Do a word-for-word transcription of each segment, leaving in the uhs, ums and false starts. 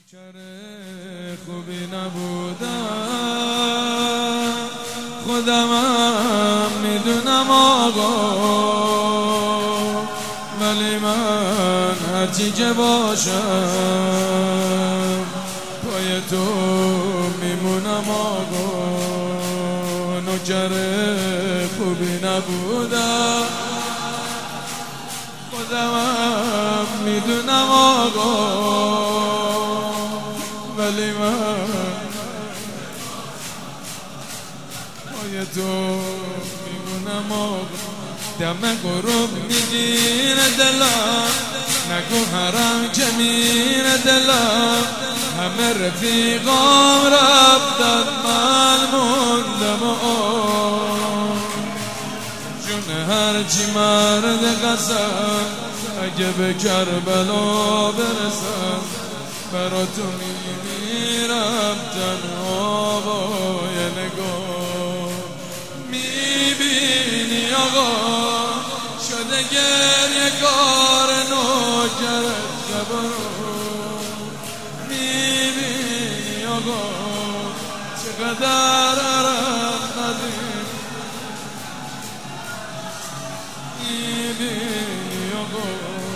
نوکر خوبی نبودم، خودمم میدونم آقا، ولی من هرچی که باشم پای تو میمونم آقا. نوکر خوبی نبودم، خودمم میدونم آقا، ولی من پای تو میمونم آقا. دم غروب میگیره دلم، نگو حرم که میره دلم، همه رفیقام رفتن من موندم آن. جون هرچی مرد قسم، اگه به کربلا برسم برا تو میمیرم تنها. با یه نگاه میبینی آقا، شده گریه کار نوکرت شبرو. میبینی آقا چقدر عرق ندیم، میبینی آقا.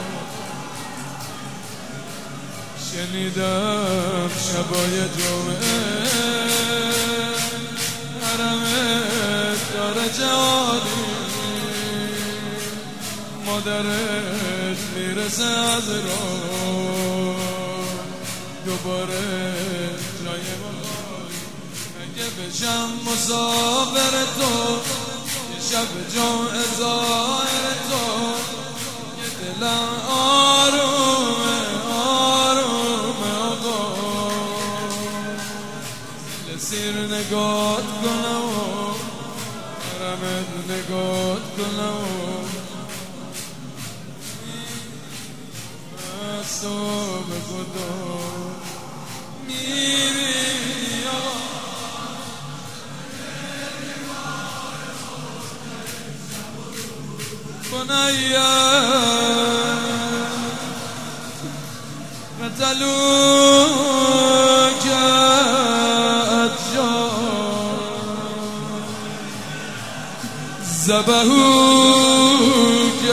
شنیدم شبای جمعه حرمت داره جهانی، مادرت میرسه از راه دوباره جای بخوای. مگه بشم مسافر تو، یه شب جمعه ظاهر تو، یه دلم آرومه آرومه آقا. سیر نگات کنم و حرمت نگات کنم و از تو به خدا میبینی آقا. بنیم قتلوک ذبحوک.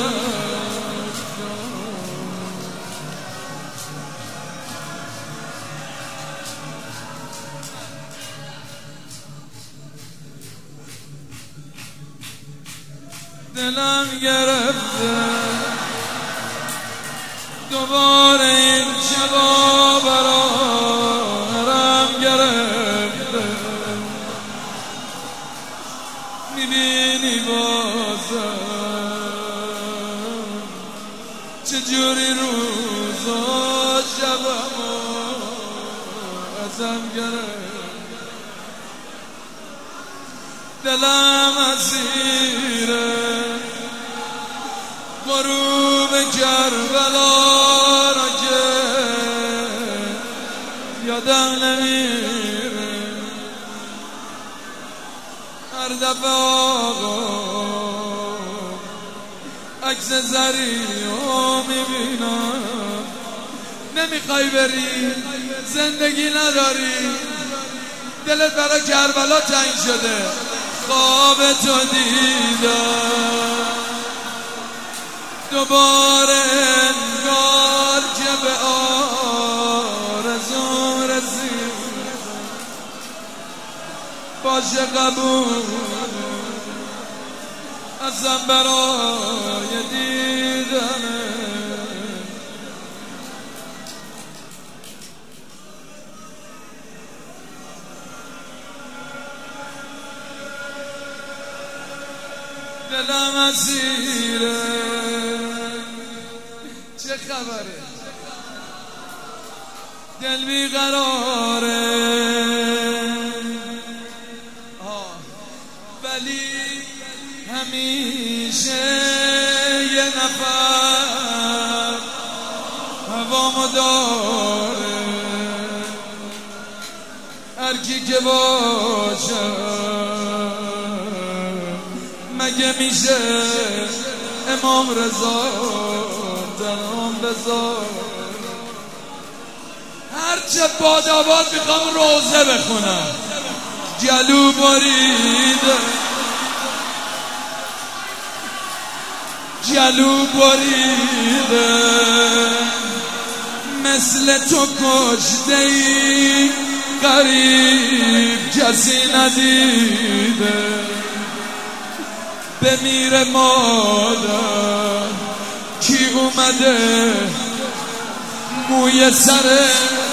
دلم گرفته دوباره این شبا برام گرفته. میبینی بازم چجوری روزا شبمو ازم گرفت. دلم اسیره غروب کربلا را که یادم نمیره. هر دفعه آقا عکس زریو میبینم، نمیخوای بری زندگی نداری، دلت برای کربلا تنگ شده، خواب تو دیدم دوباره انگار که به آرزوم رسید. باشه قبول ازم برای دیدنه. دلم اسیره چه خبره، دل بیقراره، ولی همیشه یه نفر هوامو داره. هر کی که باشه مگه میشه امام رضا در آن بذار. هر چه باداباد میخوام روزه بخونم. گلو بریده گلو بریده مثل تو کشته ای غریب کسی ندیده. بمیره مادر کی اومده موی سر